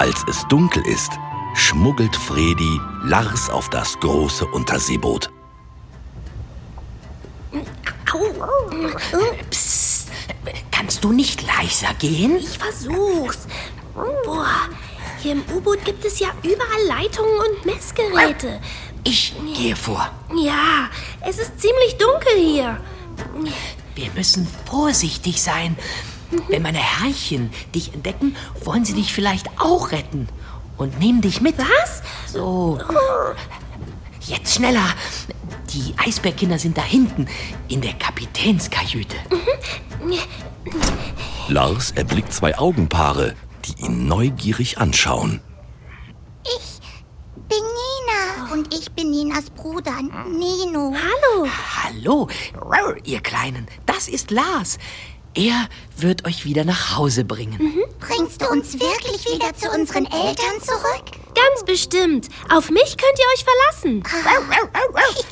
Als es dunkel ist, schmuggelt Fredi Lars auf das große Unterseeboot. Psst, kannst du nicht leiser gehen? Ich versuch's. Boah, hier im U-Boot gibt es ja überall Leitungen und Messgeräte. Ich gehe vor. Ja, es ist ziemlich dunkel hier. Wir müssen vorsichtig sein. Wenn meine Herrchen dich entdecken, wollen sie dich vielleicht auch retten. Und nehmen dich mit. Was? So. Jetzt schneller. Die Eisbärkinder sind da hinten, in der Kapitänskajüte. Lars erblickt 2 Augenpaare, die ihn neugierig anschauen. Ich bin Nina und ich bin Ninas Bruder, Nino. Hallo. Hallo, ihr Kleinen. Das ist Lars. Er wird euch wieder nach Hause bringen. Bringst du uns wirklich wieder zu unseren Eltern zurück? Ganz bestimmt. Auf mich könnt ihr euch verlassen.